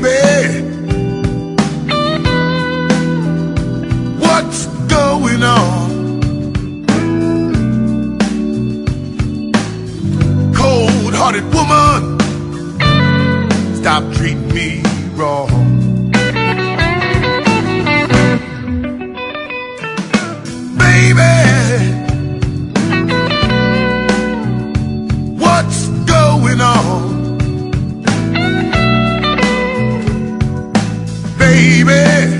baby, what's going on? Cold-hearted woman, stop treating me wrong. Baby, what's going on? Baby,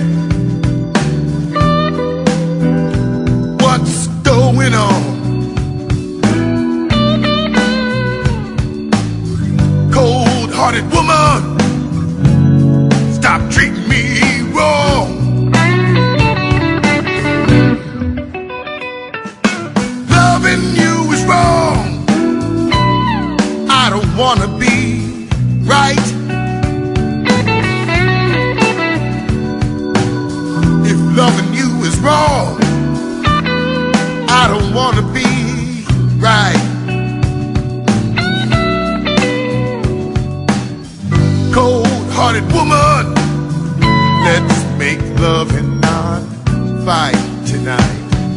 what's going on? Cold-hearted woman, stop treating me wrong. Loving you is wrong. I don't wanna be right. If loving you is wrong, I don't wanna be right. Cold-hearted woman, let's make love and not fight tonight.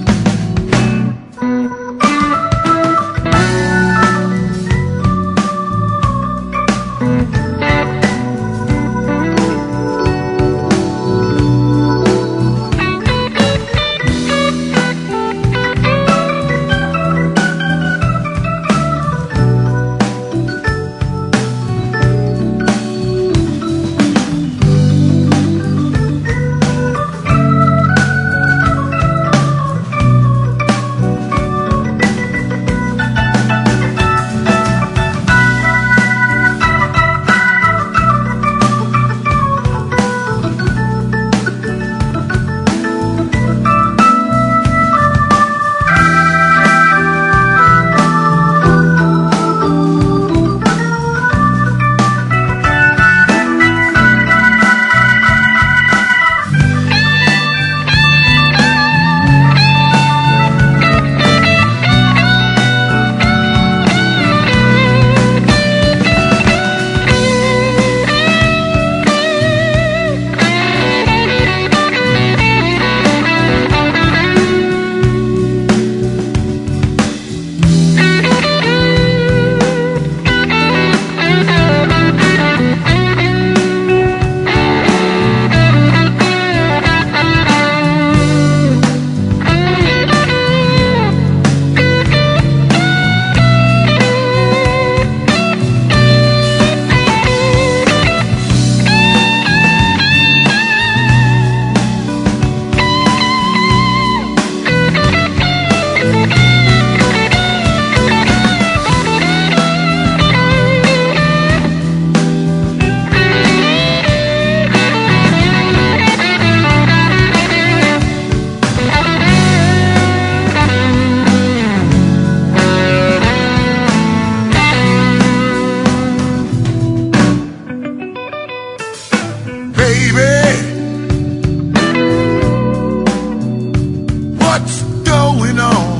What's going on?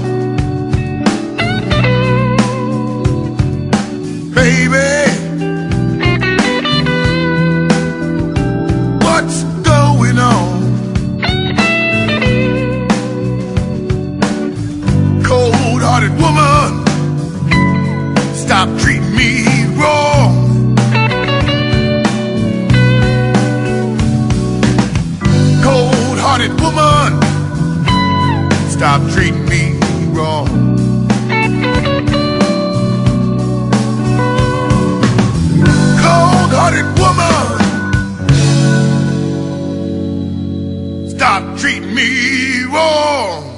Baby, what's going on? Cold-hearted woman, stop treating me wrong. Cold-hearted woman, stop treating me wrong. Cold-hearted woman, stop treating me wrong.